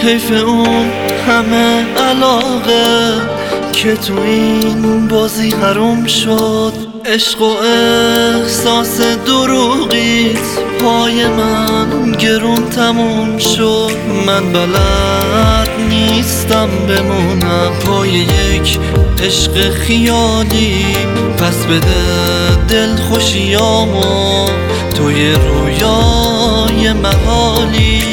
حیف اون همه علاقه که تو این بازی حروم شد. عشق و احساس دروغیت پای من گرون تموم شد. من بلد نیستم بمونم پای یک عشق خیالی، پس بده دل خوشیامو توی رویای محالی.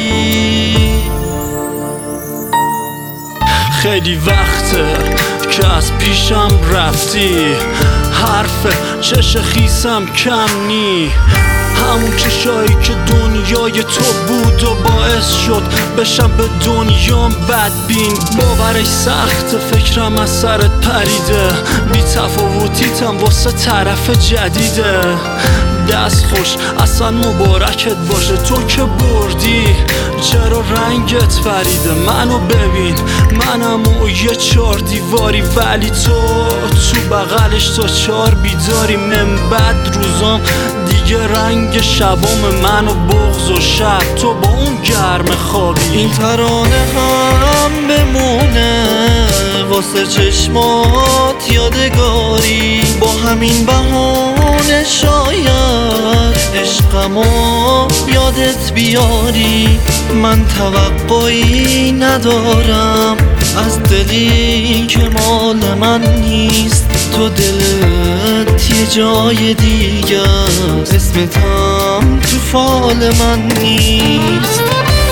خیلی وقته که از پیشم رفتی، حرف چش خیسم کم نی. همون چشایی که دنیای تو بود و باعث شد بشم به دنیام بدبین. باورش سخت، فکرم از سرت پریده، بی تفاوتیتم واسه طرف جدیده. دست خوش اصلا مبارکت باشه تو که بردی، چرا رنگت فریده. منو ببین، منم و یه 4 دیواری، ولی تو بغلش تا 4 بیداری. من بد روزام دیگه رنگ شبام من و بغض و شب، تو با اون گرم خوابی. این ترانه هم بمونه واسه چشمات یادگاری، با همین بهانه شاید عشقمو یادت بیاری. من توقعی ندارم از دلی که مال من نیست، تو دلت یه جای دیگه است، اسمتم تو فال من نیست.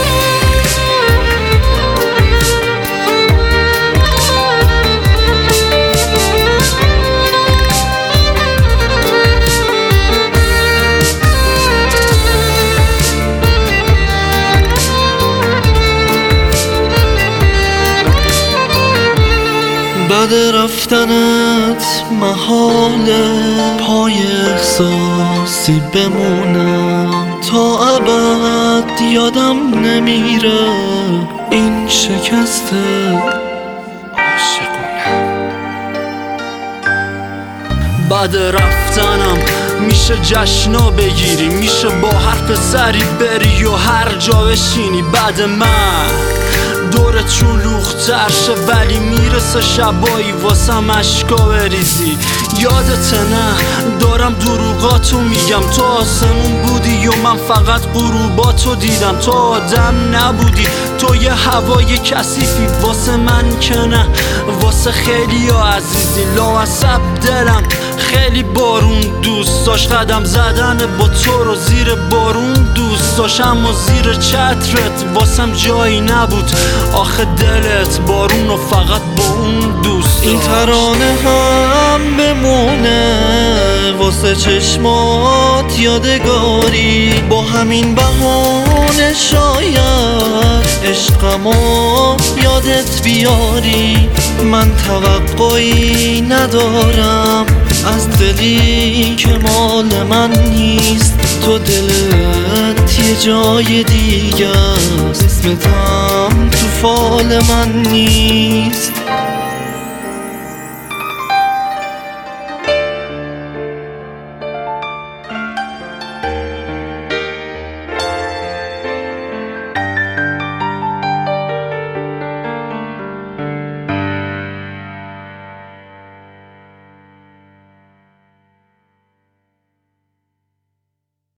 بعد رفتنت محاله پای احساسی بمونم، تا ابد یادم نمیره این شکست عاشقونه. بعد رفتنم میشه جشنا بگیری، میشه با حرف سری بری و هر جا بشینی. بعد من دورت شلوغ‌تر شه، ولی میرسه شبایی واسم اشکا بریزی. یادت نه دارم دروغاتو میگم، تو آسمون بودی و من فقط غروباتو دیدم. تو آدم نبودی، تو یه هوای کثیفی، واسه من که نه واسه خیلی ها عزیزی. لاعصب دلم خیلی بارون دوست داشت، قدم زدن با تو رو زیر بارون دوست داشت، اما زیر چترت واسم جایی نبود. آخه دلت بارون رو فقط با اون دوست داشت. این ترانه هم بمونه واسه چشمات یادگاری، با همین بهانه شاید عشقمو یادت بیاری. من توقعی ندارم از دلی که مال من نیست، تو دلت یه جای دیگه است، اسمتم تو فال من نیست.